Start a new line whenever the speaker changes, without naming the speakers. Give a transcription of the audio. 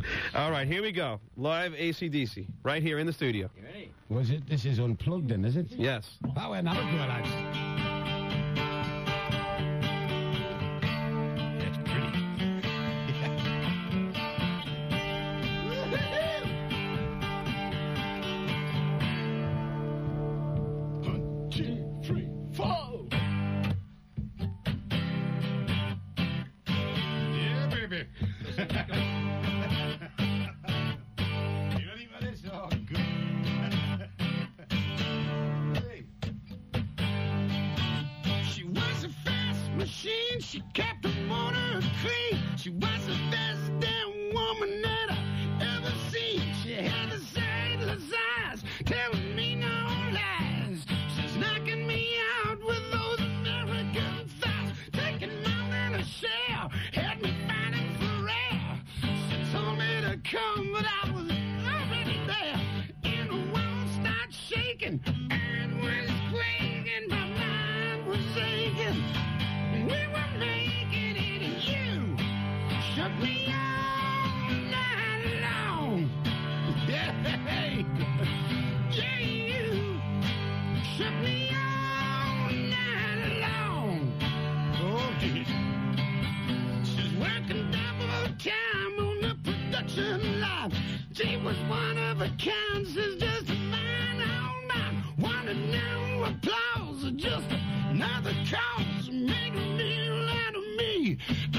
All right, here we go. Live AC/DC, right here in the studio.
You ready?
Was it? This is unplugged then, is it?
Yes.
Oh, well, now go, lads. That's pretty. 1, 2, 3, 4. Yeah, baby. You ready for this? Oh, good. She was a fast machine. She kept the motor clean. She was the best damn woman that I ever seen. She had the sightless eyes, telling me no lies. She's knocking me out with those American thighs, taking my little share, had me fighting for air. She told me to come, but I was already there. And the world started shaking, and was quaking, my mind was aching. We were making it, and you shook me all night long. Yeah, yeah, you shook me all night long. Oh, dear. She's working double time on the production line. She was one of a kind. She's just a mine on mine. Wanted no applause, just another cause. Make a meal out of me.